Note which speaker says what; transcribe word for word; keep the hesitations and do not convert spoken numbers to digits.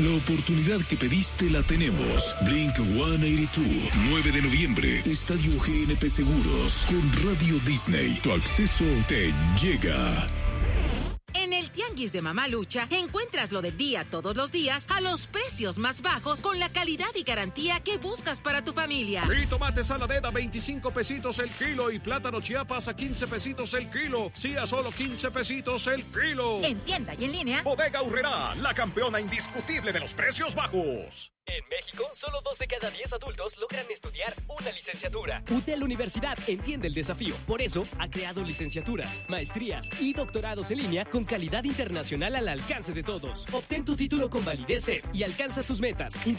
Speaker 1: La oportunidad que pediste la tenemos. Blink ciento ochenta y dos, nueve de noviembre, Estadio G N P Seguros, con Radio Disney. Tu acceso te llega.
Speaker 2: En el Tianguis de Mamalucha encuentras lo del día todos los días a los precios más bajos con la calidad y garantía que buscas para tu familia.
Speaker 3: Y tomate saladera a veinticinco pesitos el kilo y plátano Chiapas a quince pesitos el kilo. Sí, a solo quince pesitos el kilo.
Speaker 2: En tienda y en línea.
Speaker 3: Bodega Aurrerá, la campeona indiscutible de los precios bajos.
Speaker 4: En México, solo dos de cada diez adultos logran estudiar una licenciatura.
Speaker 5: UTEL Universidad entiende el desafío. Por eso, ha creado licenciaturas, maestrías y doctorados en línea con calidad internacional al alcance de todos. Obtén tu título con validez C E P y alcanza tus metas.